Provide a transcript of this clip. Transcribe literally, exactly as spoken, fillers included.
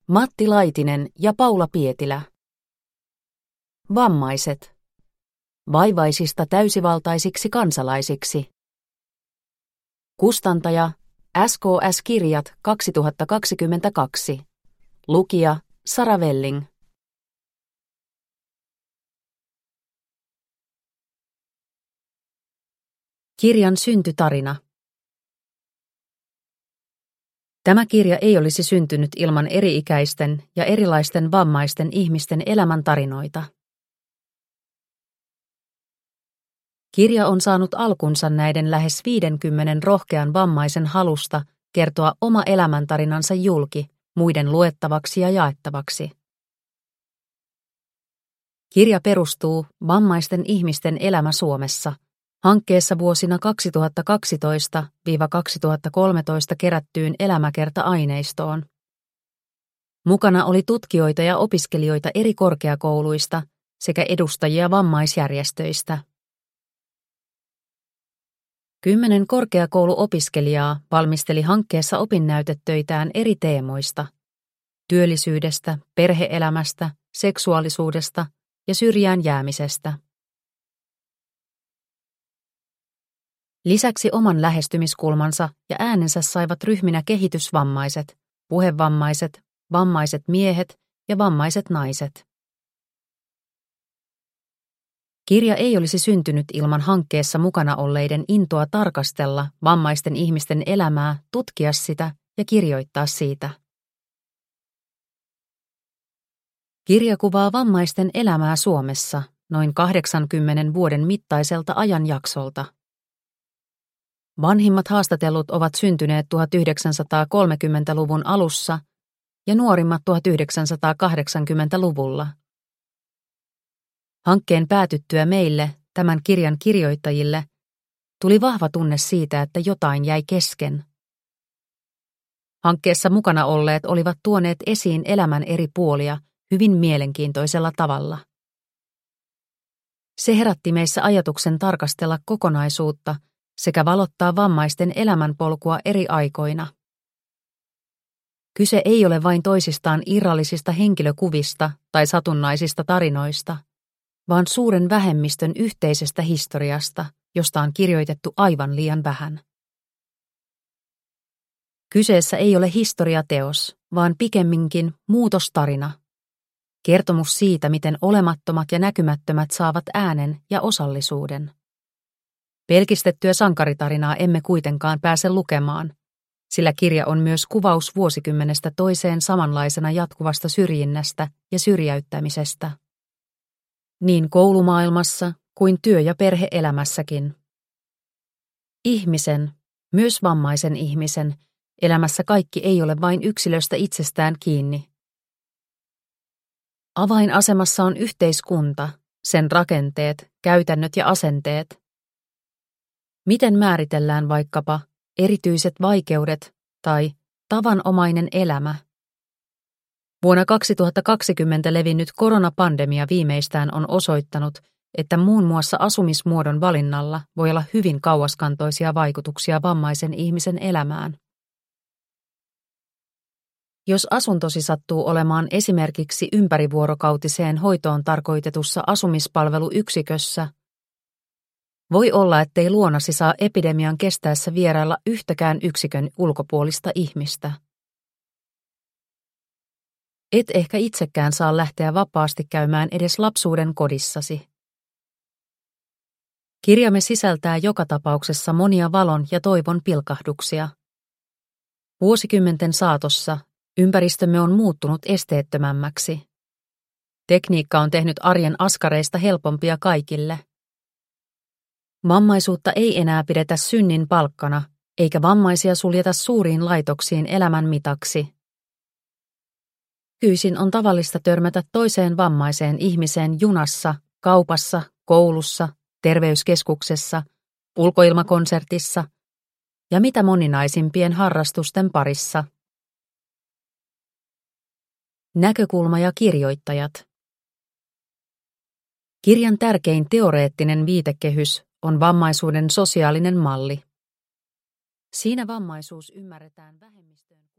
Matti Laitinen ja Paula Pietilä. Vammaiset. Vaivaisista täysivaltaisiksi kansalaisiksi. Kustantaja S K S-kirjat kaksituhattakaksikymmentäkaksi. Lukija Sara Velling. Kirjan syntytarina. Tämä kirja ei olisi syntynyt ilman eri-ikäisten ja erilaisten vammaisten ihmisten elämäntarinoita. Kirja on saanut alkunsa näiden lähes viidenkymmenen rohkean vammaisen halusta kertoa oma elämäntarinansa julki, muiden luettavaksi ja jaettavaksi. Kirja perustuu Vammaisten ihmisten elämä Suomessa hankkeessa vuosina kaksituhattakaksitoista kaksituhattakolmetoista kerättyyn elämäkerta-aineistoon. Mukana oli tutkijoita ja opiskelijoita eri korkeakouluista sekä edustajia vammaisjärjestöistä. Kymmenen korkeakouluopiskelijaa valmisteli hankkeessa opinnäytetöitään eri teemoista: työllisyydestä, perhe-elämästä, seksuaalisuudesta ja syrjään jäämisestä. Lisäksi oman lähestymiskulmansa ja äänensä saivat ryhminä kehitysvammaiset, puhevammaiset, vammaiset miehet ja vammaiset naiset. Kirja ei olisi syntynyt ilman hankkeessa mukana olleiden intoa tarkastella vammaisten ihmisten elämää, tutkia sitä ja kirjoittaa siitä. Kirja kuvaa vammaisten elämää Suomessa noin kahdeksankymmenen vuoden mittaiselta ajanjaksolta. Vanhimmat haastatellut ovat syntyneet tuhatyhdeksänsataakolmekymmentäluvun alussa ja nuorimmat tuhatyhdeksänsataakahdeksankymmentäluvulla. Hankkeen päätyttyä meille, tämän kirjan kirjoittajille, tuli vahva tunne siitä, että jotain jäi kesken. Hankkeessa mukana olleet olivat tuoneet esiin elämän eri puolia hyvin mielenkiintoisella tavalla. Se herätti meissä ajatuksen tarkastella kokonaisuutta sekä valottaa vammaisten elämänpolkua eri aikoina. Kyse ei ole vain toisistaan irrallisista henkilökuvista tai satunnaisista tarinoista, vaan suuren vähemmistön yhteisestä historiasta, josta on kirjoitettu aivan liian vähän. Kyseessä ei ole historiateos, vaan pikemminkin muutostarina. Kertomus siitä, miten olemattomat ja näkymättömät saavat äänen ja osallisuuden. Pelkistettyä sankaritarinaa emme kuitenkaan pääse lukemaan, sillä kirja on myös kuvaus vuosikymmenestä toiseen samanlaisena jatkuvasta syrjinnästä ja syrjäyttämisestä. Niin koulumaailmassa kuin työ- ja perhe-elämässäkin. Ihmisen, myös vammaisen ihmisen, elämässä kaikki ei ole vain yksilöstä itsestään kiinni. Avainasemassa on yhteiskunta, sen rakenteet, käytännöt ja asenteet. Miten määritellään vaikkapa erityiset vaikeudet tai tavanomainen elämä? Vuonna kaksituhattakaksikymmentä levinnyt koronapandemia viimeistään on osoittanut, että muun muassa asumismuodon valinnalla voi olla hyvin kauaskantoisia vaikutuksia vammaisen ihmisen elämään. Jos asuntosi sattuu olemaan esimerkiksi ympärivuorokautiseen hoitoon tarkoitetussa asumispalveluyksikössä, voi olla, ettei luonasi saa epidemian kestäessä vierailla yhtäkään yksikön ulkopuolista ihmistä. Et ehkä itsekään saa lähteä vapaasti käymään edes lapsuuden kodissasi. Kirjamme sisältää joka tapauksessa monia valon ja toivon pilkahduksia. Vuosikymmenten saatossa ympäristömme on muuttunut esteettömämmäksi. Tekniikka on tehnyt arjen askareista helpompia kaikille. Vammaisuutta ei enää pidetä synnin palkkana, eikä vammaisia suljeta suuriin laitoksiin elämän mitaksi. Nykyisin on tavallista törmätä toiseen vammaiseen ihmiseen junassa, kaupassa, koulussa, terveyskeskuksessa, ulkoilmakonsertissa ja mitä moninaisimpien harrastusten parissa. Näkökulma ja kirjoittajat. Kirjan tärkein teoreettinen viitekehys on vammaisuuden sosiaalinen malli. Siinä vammaisuus ymmärretään vähemmistöön